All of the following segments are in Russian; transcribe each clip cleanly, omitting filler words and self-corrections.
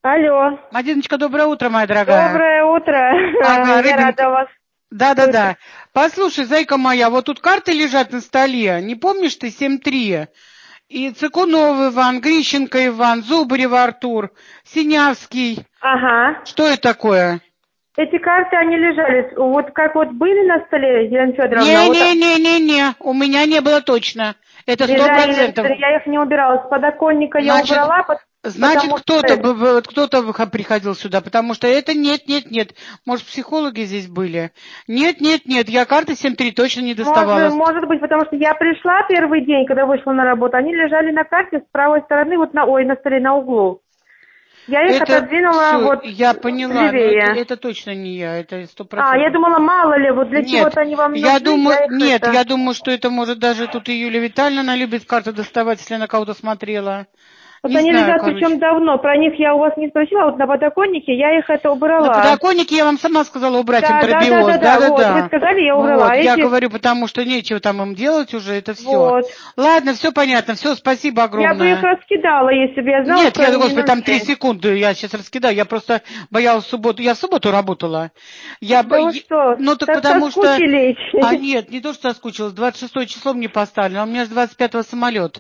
Алло. Мадиночка, доброе утро, моя дорогая. Доброе утро. Ага, Я рада вас. Да. Послушай, зайка моя, вот тут карты лежат на столе. Не помнишь ты 7-3? И Цыкунов Иван, Грищенко Иван, Зубарев Артур, Синявский. Ага. Что это такое? Эти карты, они лежали, вот как вот были на столе, Елена Федоровна, вот Не, у меня не было точно. Это лежали, 100%. я их не убирала. С подоконника я Значит, убрала, значит, потому что кто-то приходил сюда, потому что это нет. Может, психологи здесь были? Нет, я карты 7-3 точно не доставала. может быть, потому что я пришла первый день, когда вышла на работу, они лежали на карте с правой стороны, вот на столе на углу. Я их отодвинула Всё, вот я поняла, но левее. это точно не я, это 100%. Я думала, мало ли, вот для чего-то они вам нужны, Я думаю, что это может даже тут и Юлия Витальевна, она любит карты доставать, если она кого-то смотрела. Вот Не они знаю, лежат, короче. причем давно. Про них я у вас не спросила, вот на подоконнике я их На убрала. подоконнике я вам сама сказала убрать Да, эмпробиоз. вот, вы сказали, я убрала. Вот, А я эти, говорю, потому что нечего там им делать уже, это все. вот. Ладно, все понятно, все, спасибо Я бы их огромное. раскидала, если бы я знала, Нет, что они не господи, там 3 нужны. секунды, я сейчас раскидаю, я просто боялась в субботу, я в субботу работала. Да вы что, Ну так так потому что, соскучились. нет, не то, что соскучилась, 26 число мне поставлено, а у меня же 25-го самолет.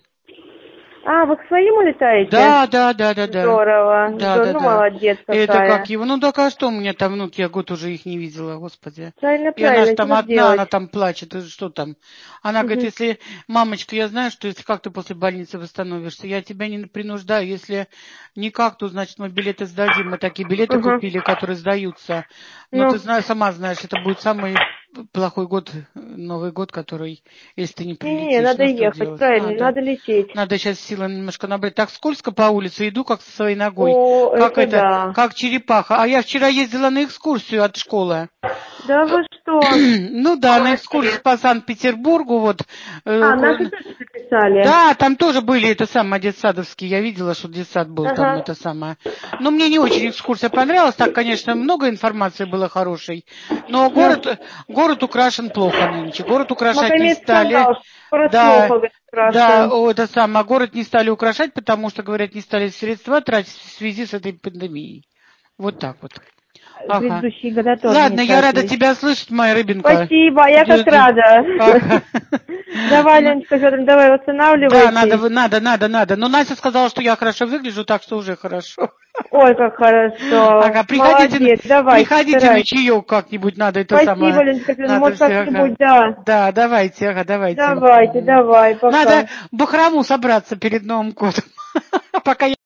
Вы к своему летаете? Да. Здорово. Ну, молодец Это как какая. его? Ну, так а что у меня там внуки? Я год уже их не видела, господи. И она же Правильно, там что одна, делать? она там плачет. И что там? Она говорит, Мгм. если, мамочка, я знаю, что если как ты после больницы восстановишься, я тебя не принуждаю. Если никак, то, значит, мы билеты сдадим. Мы такие билеты Мгм. купили, которые сдаются. Но ты Ну, знаешь, сама знаешь, это будет самый плохой год, Новый год, который, если ты не не-не-не, прилетишь. надо Ну, что ехать, делать? правильно, Надо. надо лететь. Надо сейчас силы немножко набрать. Так скользко по улице, иду как со своей ногой. О, это да. Как черепаха. А я вчера ездила на экскурсию от школы. Да вы что? Ну да, на экскурсию по Санкт-Петербургу. Вот, Наши тоже записали. да, там тоже были это самое детсадовские. Я видела, что детсад был там Ага. это самое. Но мне не очень экскурсия понравилась. Так, конечно, много информации было хорошей. Но Ну, город украшен плохо нынче. Город украшать не Магомед стали. сказал, что город Да, плохо говорит, да, спрашиваем. это самое. Город не стали украшать, потому что, говорят, не стали средства тратить в связи с этой пандемией. Вот так вот. Ага. Предыдущие года тоже не Ладно, я рада тратили. тебя слышать, моя рыбинка. Спасибо, я как рада. Ага. Давай, Леночка Федоровна, давай Да, восстанавливайтесь. надо. Но Настя сказала, что я хорошо выгляжу, так что уже хорошо. Ой, как хорошо. Ага, Молодец, давайте, приходите на старайтесь. чаек как-нибудь, надо это Спасибо, самое. Леночка Федоровна, Надо может все, как-нибудь, ага. да. Да, давайте. Давай, Надо пока. в бахрому собраться перед Новым годом. Пока